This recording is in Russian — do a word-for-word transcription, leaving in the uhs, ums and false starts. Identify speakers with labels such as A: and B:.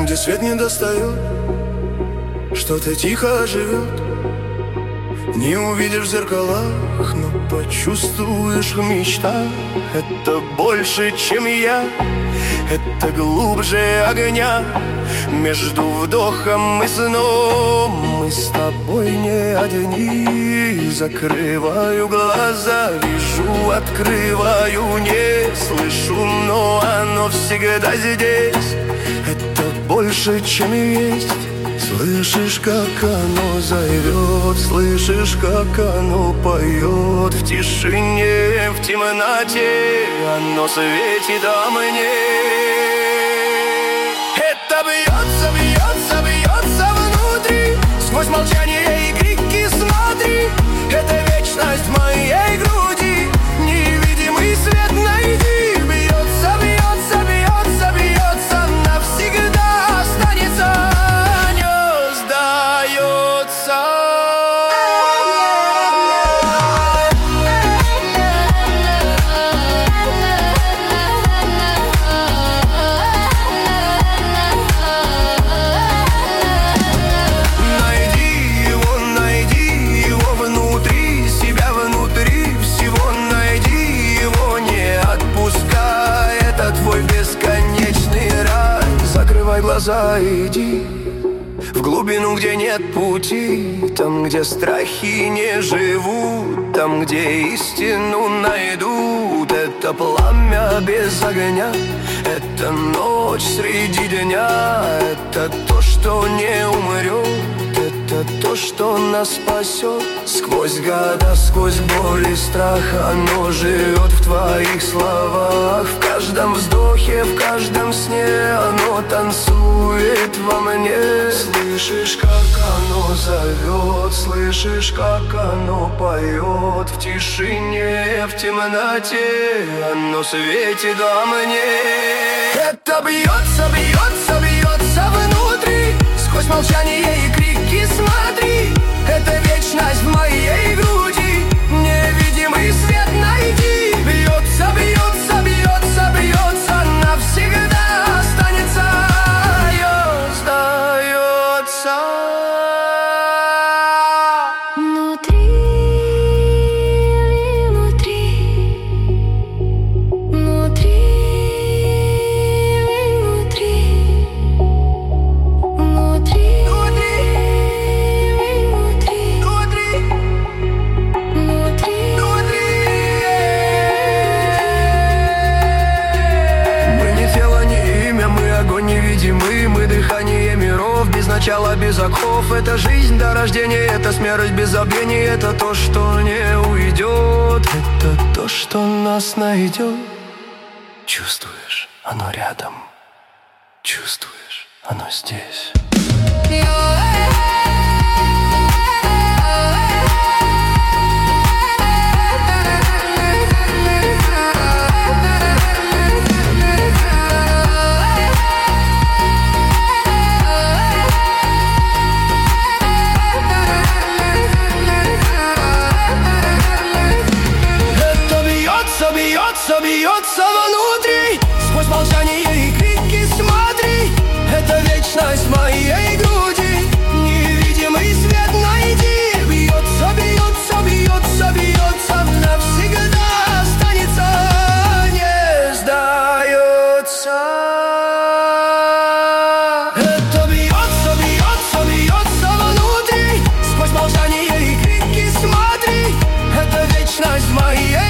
A: где свет не достает, что-то тихо живет. Не увидишь в зеркалах, но почувствуешь в мечтах. Это больше, чем я, это глубже огня. Между вдохом и сном мы с тобой не одни. Закрываю глаза, вижу, открываю, не слышу, но оно всегда здесь. Это больше, чем есть. Слышишь, как оно зовет, слышишь, как оно поет. В тишине, в темноте оно светит о мне. Это бьется, бьется, бьется внутри, сквозь молчание и крики смотри. Это вечность моей груди, невидимый свет найди. Бьется, бьется, бьется, бьется, навсегда останется. Глаза, иди в глубину, где нет пути, там, где страхи не живут, там, где истину найдут. Это пламя без огня, это ночь среди дня, это то, что не умрет, это то, что нас спасет. Сквозь года, сквозь боль и страх оно живет в твоих словах. В каждом вздохе, в каждом сне оно танцует во мне. Слышишь, как оно зовет, слышишь, как оно поет. В тишине, в темноте оно светит о мне. Это бьется, бьется, бьется внутри, сквозь молчание и крики смотри. Это вечность в моей груди, невидимый свет найди. Бьется, бьется, бьется, бьется, навсегда останется, остается.
B: Внутри, внутри, внутри, внутри, внутри.
A: Невидимы, мы дыхание миров, без начала, без оков. Это жизнь до рождения, это смерть без забвения. Это то, что не уйдет, это то, что нас найдет. Чувствуешь, оно рядом, чувствуешь, оно здесь. Бьется, бьется внутри, сквозь молчание и крики смотри. Это вечность моей груди, невидимый свет найди. Бьется, бьется, бьется, бьется, навсегда останется, не сдается. Это бьется, бьется, бьется внутри, сквозь молчание и крики смотри. Это вечность моей